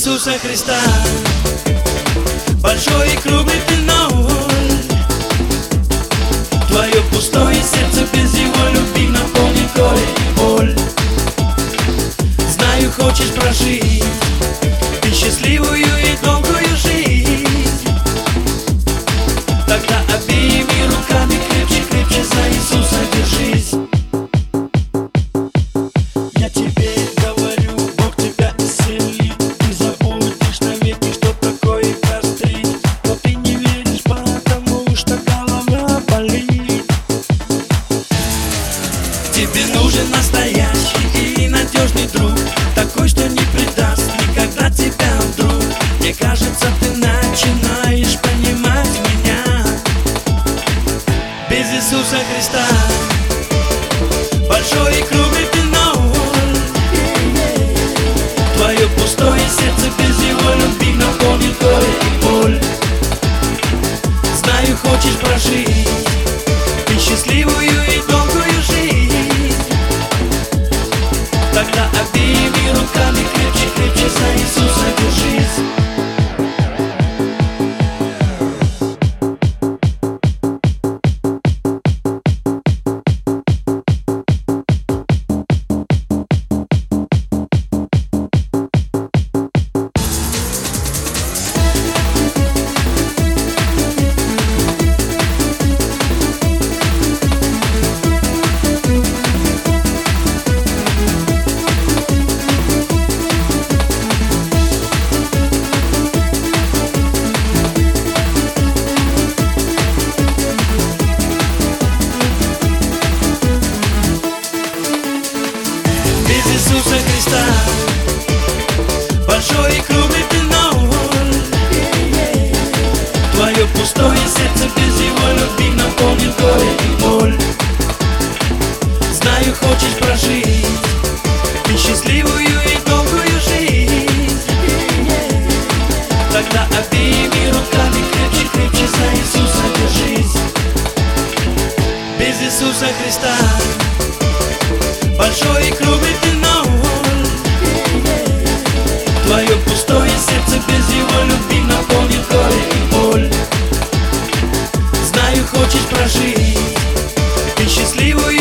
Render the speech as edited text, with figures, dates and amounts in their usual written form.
Иисуса Христа. Большой и круглый ты ноль. Твое пустое сердце без его любви наполнит горе и боль. Знаю, хочешь прожить ты счастливую и долгую жизнь. Тогда обеими руками крепче, крепче за Иисуса держись. Я тебе говорю, Бог тебя исцелит. Ты забудешь навеки, что такое гастрит. Но ты не веришь, потому что голова болит. Тебе нужен настоящий и надежный друг, такой, что не предаст никогда тебя вдруг. Мне кажется, ты начинаешь понимать меня. Без Иисуса Христа большой и круглый ты ноль. Твое пустое сердце без его любви наполнит горе и боль. Знаю, хочешь прожить ты счастливую и долгую жизнь. Тогда обеими руками крепче, крепче за Иисуса держись. Иисуса Христа большой и круглый ты ноль. Твое пустое сердце без его любви наполнит горе и боль. Знаю, хочешь прожить ты счастливую и долгую жизнь. Тогда обеими руками крепче, крепче за Иисуса держись. Без Иисуса Христа большой и круглый ты ноль. Твое пустое сердце без его любви наполнит горе и боль. Знаю, хочешь прожить ты счастливую